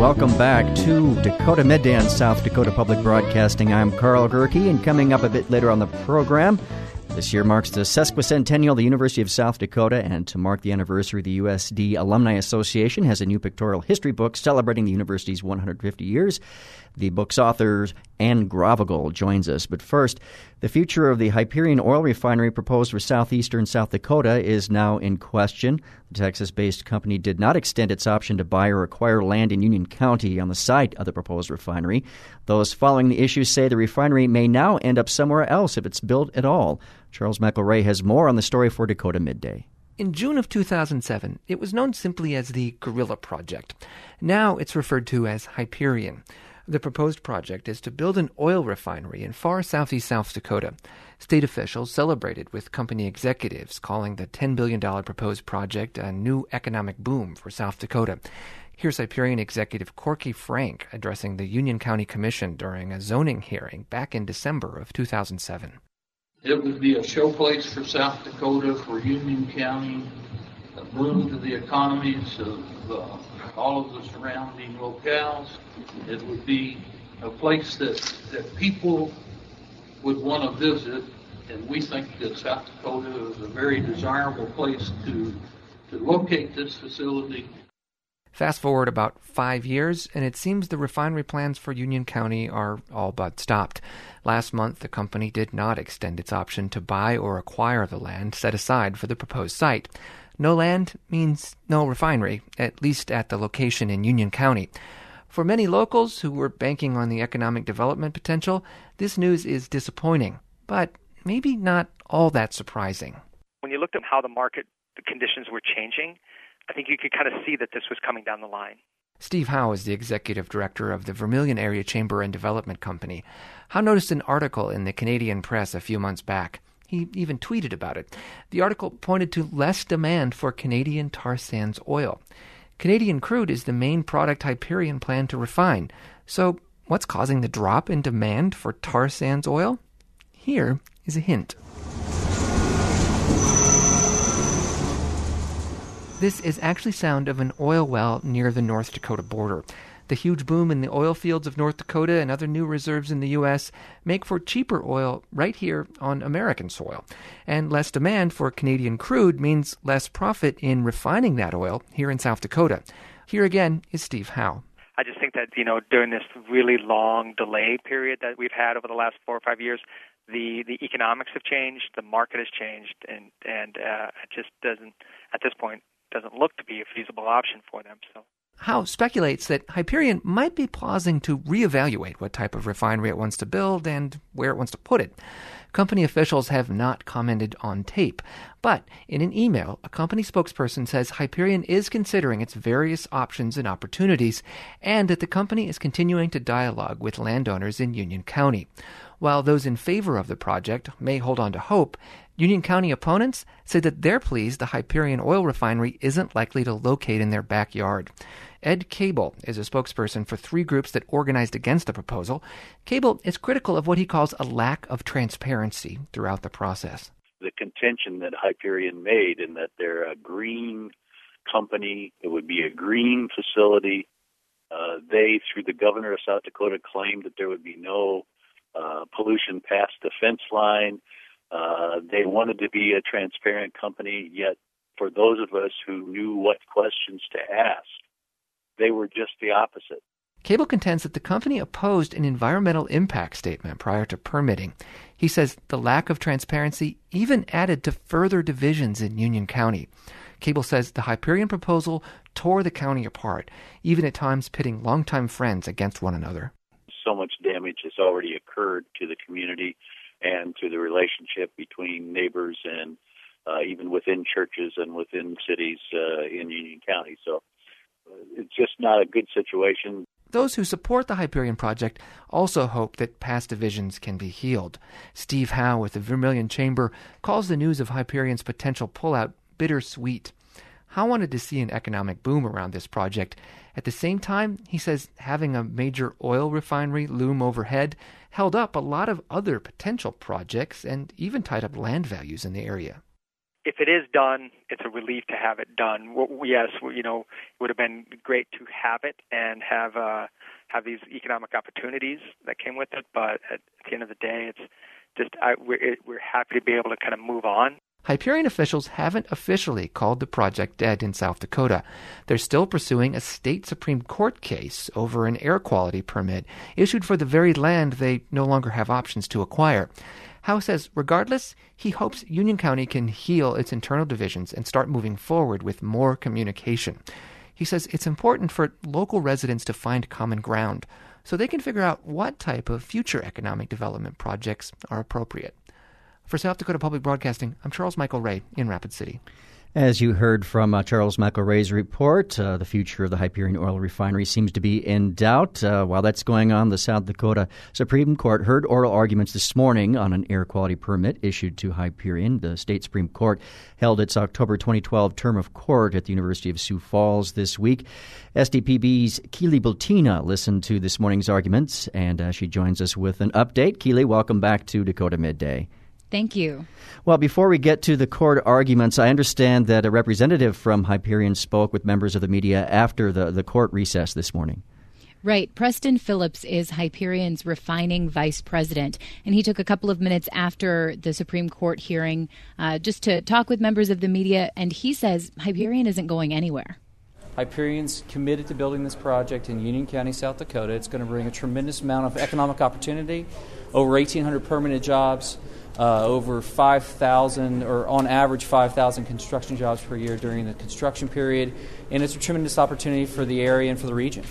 Welcome back to Dakota Midday on South Dakota Public Broadcasting. I'm Carl Gerke, and coming up a bit later on the program, this year marks the sesquicentennial of the University of South Dakota, and to mark the anniversary, the USD Alumni Association has a new pictorial history book celebrating the university's 150 years. The book's author, Anne Grovigal, joins us. But first, the future of the Hyperion oil refinery proposed for southeastern South Dakota is now in question. The Texas-based company did not extend its option to buy or acquire land in Union County on the site of the proposed refinery. Those following the issue say the refinery may now end up somewhere else if it's built at all. Charles McElray has more on the story for Dakota Midday. In June of 2007, it was known simply as the Gorilla Project. Now it's referred to as Hyperion. The proposed project is to build an oil refinery in far southeast South Dakota. State officials celebrated with company executives, calling the $10 billion proposed project a new economic boom for South Dakota. Here's Hyperion executive Corky Frank addressing the Union County Commission during a zoning hearing back in December of 2007. It would be a showplace for South Dakota, for Union County, a boom to the economies of all of the surrounding locales. It would be a place that people would want to visit, and we think that South Dakota is a very desirable place to locate this facility. Fast forward about 5 years, and it seems the refinery plans for Union County are all but stopped. Last month, the company did not extend its option to buy or acquire the land set aside for the proposed site. No land means no refinery, at least at the location in Union County. For many locals who were banking on the economic development potential, this news is disappointing, but maybe not all that surprising. When you looked at how the conditions were changing, I think you could kind of see that this was coming down the line. Steve Howe is the executive director of the Vermilion Area Chamber and Development Company. Howe noticed an article in the Canadian press a few months back. He even tweeted about it. The article pointed to less demand for Canadian tar sands oil. Canadian crude is the main product Hyperion planned to refine. So what's causing the drop in demand for tar sands oil? Here is a hint. This is actually sound of an oil well near the North Dakota border. The huge boom in the oil fields of North Dakota and other new reserves in the U.S. make for cheaper oil right here on American soil. And less demand for Canadian crude means less profit in refining that oil here in South Dakota. Here again is Steve Howe. I just think that, during this really long delay period that we've had over the last 4 or 5 years, the economics have changed, the market has changed, and it just doesn't, at this point, doesn't look to be a feasible option for them. So Howe speculates that Hyperion might be pausing to reevaluate what type of refinery it wants to build and where it wants to put it. Company officials have not commented on tape, but in an email, a company spokesperson says Hyperion is considering its various options and opportunities, and that the company is continuing to dialogue with landowners in Union County. While those in favor of the project may hold on to hope, Union County opponents say that they're pleased the Hyperion oil refinery isn't likely to locate in their backyard. Ed Cable is a spokesperson for 3 groups that organized against the proposal. Cable is critical of what he calls a lack of transparency throughout the process. The contention that Hyperion made in that they're a green company, it would be a green facility. They, through the governor of South Dakota, claimed that there would be no pollution past the fence line. They wanted to be a transparent company, yet for those of us who knew what questions to ask, they were just the opposite. Cable contends that the company opposed an environmental impact statement prior to permitting. He says the lack of transparency even added to further divisions in Union County. Cable says the Hyperion proposal tore the county apart, even at times pitting longtime friends against one another. So much damage has already occurred to the community and to the relationship between neighbors and even within churches and within cities in Union County. So it's just not a good situation. Those who support the Hyperion project also hope that past divisions can be healed. Steve Howe with the Vermilion Chamber calls the news of Hyperion's potential pullout bittersweet. Howe wanted to see an economic boom around this project. At the same time, he says having a major oil refinery loom overhead held up a lot of other potential projects and even tied up land values in the area. if it is done, it's a relief to have it done. Yes, it would have been great to have it and have these economic opportunities that came with it. But at the end of the day, it's just we're happy to be able to kind of move on. Hyperion officials haven't officially called the project dead in South Dakota. They're still pursuing a state Supreme Court case over an air quality permit issued for the very land they no longer have options to acquire. Howe says, regardless, he hopes Union County can heal its internal divisions and start moving forward with more communication. He says it's important for local residents to find common ground so they can figure out what type of future economic development projects are appropriate. For South Dakota Public Broadcasting, I'm Charles Michael Ray in Rapid City. As you heard from Charles Michael Ray's report, the future of the Hyperion Oil Refinery seems to be in doubt. While that's going on, the South Dakota Supreme Court heard oral arguments this morning on an air quality permit issued to Hyperion. The state Supreme Court held its October 2012 term of court at the University of Sioux Falls this week. SDPB's Keely Bultina listened to this morning's arguments, and she joins us with an update. Keely, welcome back to Dakota Midday. Thank you. Well, before we get to the court arguments, I understand that a representative from Hyperion spoke with members of the media after the court recess this morning. Right. Preston Phillips is Hyperion's refining vice president, and he took a couple of minutes after the Supreme Court hearing just to talk with members of the media, and he says Hyperion isn't going anywhere. Hyperion's committed to building this project in Union County, South Dakota. It's going to bring a tremendous amount of economic opportunity, over 1,800 permanent jobs, over 5,000, or on average 5,000 construction jobs per year during the construction period, and it's a tremendous opportunity for the area and for the region.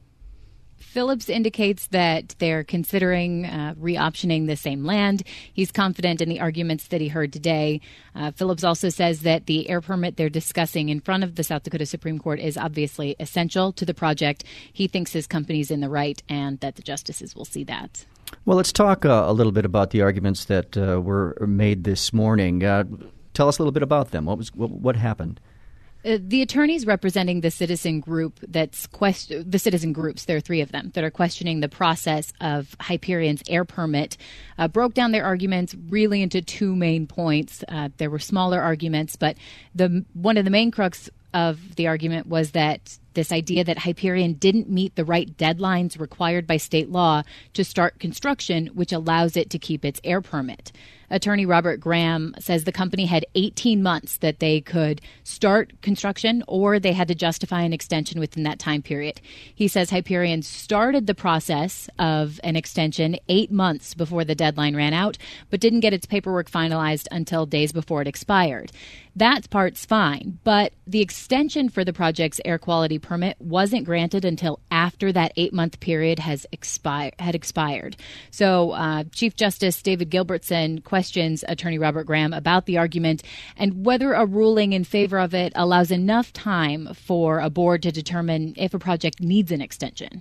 Phillips indicates that they're considering re-optioning the same land. He's confident in the arguments that he heard today. Phillips also says that the air permit they're discussing in front of the South Dakota Supreme Court is obviously essential to the project. He thinks his company's in the right and that the justices will see that. Well, let's talk a little bit about the arguments that were made this morning. Tell us a little bit about them. What happened? The attorneys representing the citizen group the citizen groups, there are three of them, that are questioning the process of Hyperion's air permit, broke down their arguments really into two main points. There were smaller arguments, but one of the main crux of the argument was that this idea that Hyperion didn't meet the right deadlines required by state law to start construction, which allows it to keep its air permit. Attorney Robert Graham says the company had 18 months that they could start construction, or they had to justify an extension within that time period. He says Hyperion started the process of an extension 8 months before the deadline ran out, but didn't get its paperwork finalized until days before it expired. That part's fine, but the extension for the project's air quality permit wasn't granted until after that 8-month period had expired. So Chief Justice David Gilbertson questions Attorney Robert Graham about the argument and whether a ruling in favor of it allows enough time for a board to determine if a project needs an extension.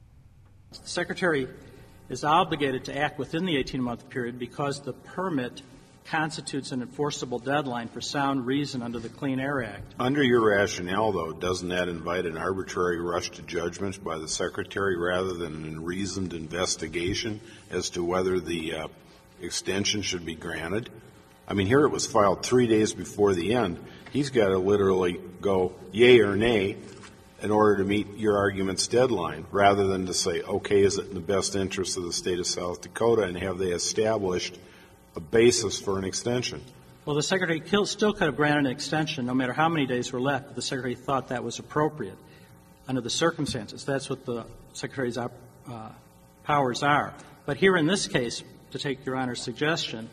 The Secretary is obligated to act within the 18-month period because the permit constitutes an enforceable deadline for sound reason under the Clean Air Act. Under your rationale, though, doesn't that invite an arbitrary rush to judgment by the Secretary rather than a reasoned investigation as to whether the extension should be granted? I mean, here it was filed 3 days before the end. He's got to literally go yay or nay in order to meet your argument's deadline, rather than to say, okay, is it in the best interest of the state of South Dakota, and have they established a basis for an extension? Well, the Secretary still could have granted an extension no matter how many days were left if the Secretary thought that was appropriate under the circumstances. That's what the Secretary's powers are. But here in this case, to take Your Honor's suggestion,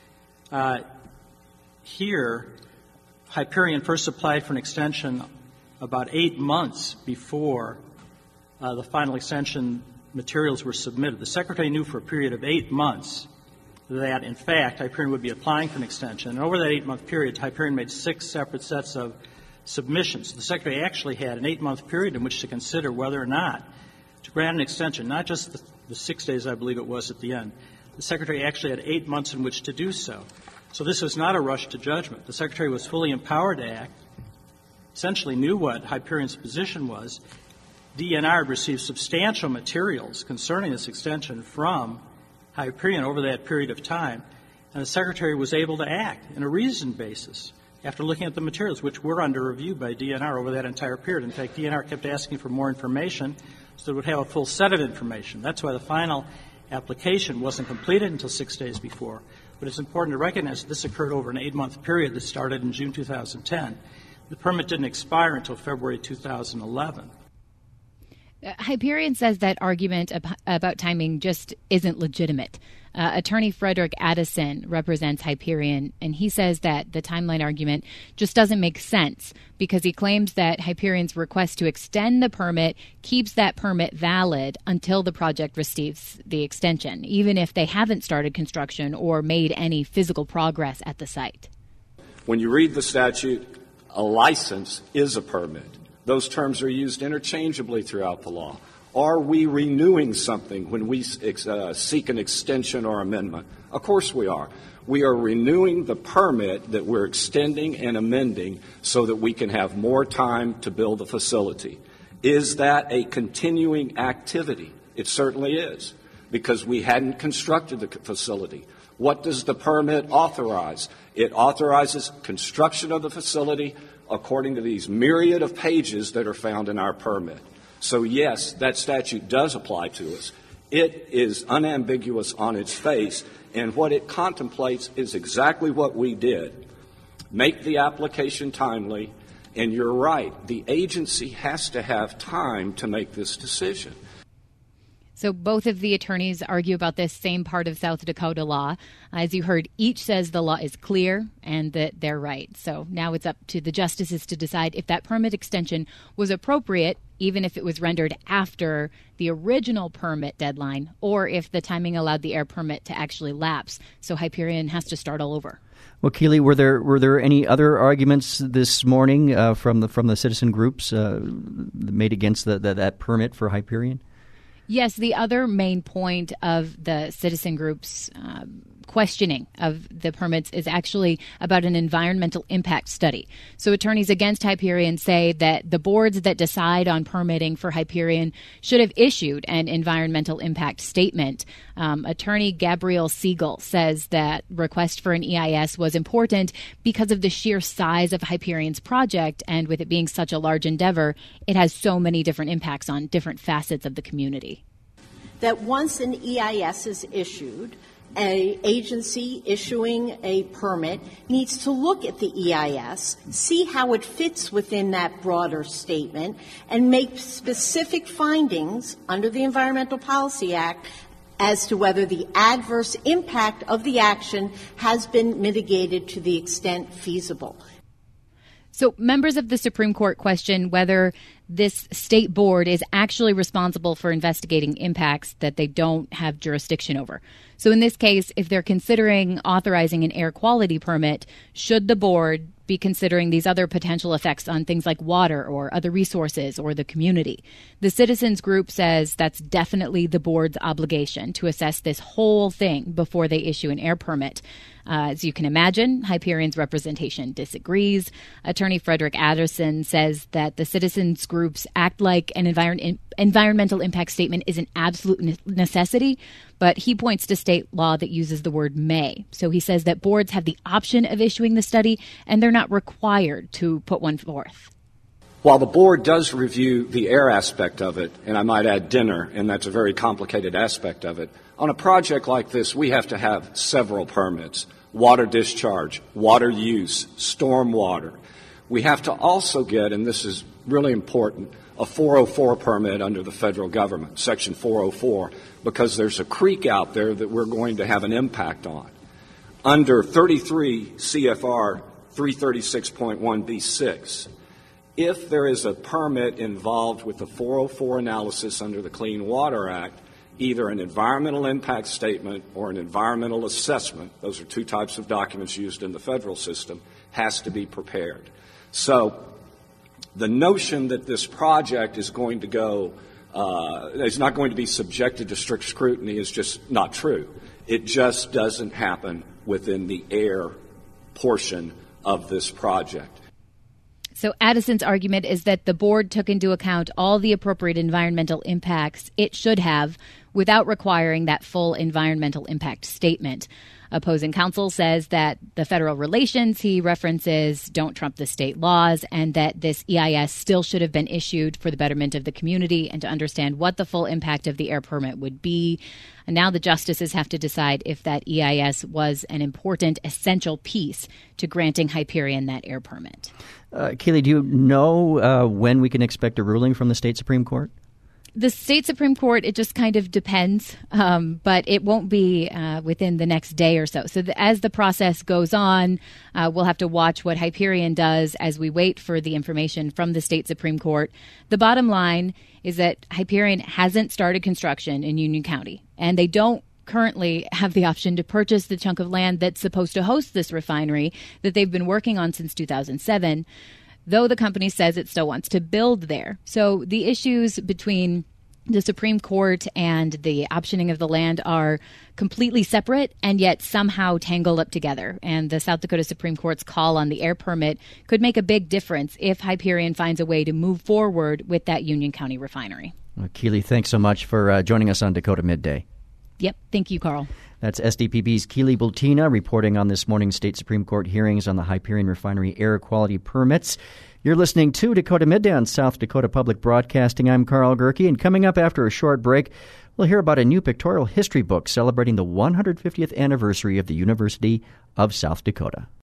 here Hyperion first applied for an extension about 8 months before the final extension materials were submitted. The Secretary knew for a period of 8 months that, in fact, Hyperion would be applying for an extension. And over that 8-month period, Hyperion made 6 separate sets of submissions. The Secretary actually had an 8-month period in which to consider whether or not to grant an extension, not just the 6 days, I believe it was, at the end. The Secretary actually had 8 months in which to do so. So this was not a rush to judgment. The Secretary was fully empowered to act, essentially knew what Hyperion's position was. DNR had received substantial materials concerning this extension from Hyperion over that period of time, and the Secretary was able to act on a reasoned basis after looking at the materials, which were under review by DNR over that entire period. In fact, DNR kept asking for more information so it would have a full set of information. That's why the final application wasn't completed until 6 days before. But it's important to recognize that this occurred over an 8-month period that started in June 2010. The permit didn't expire until February 2011. Hyperion says that argument about timing just isn't legitimate. Attorney Frederick Addison represents Hyperion, and he says that the timeline argument just doesn't make sense because he claims that Hyperion's request to extend the permit keeps that permit valid until the project receives the extension, even if they haven't started construction or made any physical progress at the site. When you read the statute, a license is a permit. Those terms are used interchangeably throughout the law. Are we renewing something when we seek an extension or amendment? Of course we are. We are renewing the permit that we're extending and amending so that we can have more time to build the facility. Is that a continuing activity? It certainly is, because we hadn't constructed the facility. What does the permit authorize? It authorizes construction of the facility according to these myriad of pages that are found in our permit. So, yes, that statute does apply to us. It is unambiguous on its face, and what it contemplates is exactly what we did. Make the application timely, and you're right, the agency has to have time to make this decision. So both of the attorneys argue about this same part of South Dakota law. As you heard, each says the law is clear and that they're right. So now it's up to the justices to decide if that permit extension was appropriate, even if it was rendered after the original permit deadline, or if the timing allowed the air permit to actually lapse. So Hyperion has to start all over. Well, Keely, were there any other arguments this morning from the citizen groups made against that permit for Hyperion? Yes, the other main point of the citizen group's questioning of the permits is actually about an environmental impact study. So attorneys against Hyperion say that the boards that decide on permitting for Hyperion should have issued an environmental impact statement. Attorney Gabrielle Siegel says that request for an EIS was important because of the sheer size of Hyperion's project, and with it being such a large endeavor, it has so many different impacts on different facets of the community. That once an EIS is issued, an agency issuing a permit needs to look at the EIS, see how it fits within that broader statement, and make specific findings under the Environmental Policy Act as to whether the adverse impact of the action has been mitigated to the extent feasible. So members of the Supreme Court question whether this state board is actually responsible for investigating impacts that they don't have jurisdiction over. So in this case, if they're considering authorizing an air quality permit, should the board be considering these other potential effects on things like water or other resources or the community? The citizens group says that's definitely the board's obligation to assess this whole thing before they issue an air permit. As you can imagine, Hyperion's representation disagrees. Attorney Frederick Addison says that the citizens groups act like an environmental impact statement is an absolute necessity, but he points to state law that uses the word may. So he says that boards have the option of issuing the study, and they're not required to put one forth. While the board does review the air aspect of it, and I might add dinner, and that's a very complicated aspect of it, on a project like this, we have to have several permits: water discharge, water use, storm water. We have to also get, and this is really important, a 404 permit under the federal government, Section 404, because there's a creek out there that we're going to have an impact on. Under 33 CFR 336.1b6, if there is a permit involved with the 404 analysis under the Clean Water Act, either an environmental impact statement or an environmental assessment, those are two types of documents used in the federal system, has to be prepared. So the notion that this project is going to go, is not going to be subjected to strict scrutiny is just not true. It just doesn't happen within the air portion of this project. So Addison's argument is that the board took into account all the appropriate environmental impacts it should have without requiring that full environmental impact statement. Opposing counsel says that the federal relations he references don't trump the state laws and that this EIS still should have been issued for the betterment of the community and to understand what the full impact of the air permit would be. And now the justices have to decide if that EIS was an important, essential piece to granting Hyperion that air permit. Keely, do you know when we can expect a ruling from the state Supreme Court? The state Supreme Court, it just kind of depends, but it won't be within the next day or so. So as the process goes on, we'll have to watch what Hyperion does as we wait for the information from the state Supreme Court. The bottom line is that Hyperion hasn't started construction in Union County, and they don't currently have the option to purchase the chunk of land that's supposed to host this refinery that they've been working on since 2007. Though the company says it still wants to build there. So the issues between the Supreme Court and the optioning of the land are completely separate and yet somehow tangled up together. And the South Dakota Supreme Court's call on the air permit could make a big difference if Hyperion finds a way to move forward with that Union County refinery. Well, Keely, thanks so much for joining us on Dakota Midday. Yep. Thank you, Carl. That's SDPB's Keely Bultina reporting on this morning's state Supreme Court hearings on the Hyperion Refinery air quality permits. You're listening to Dakota Midday on South Dakota Public Broadcasting. I'm Carl Gerke, and coming up after a short break, we'll hear about a new pictorial history book celebrating the 150th anniversary of the University of South Dakota.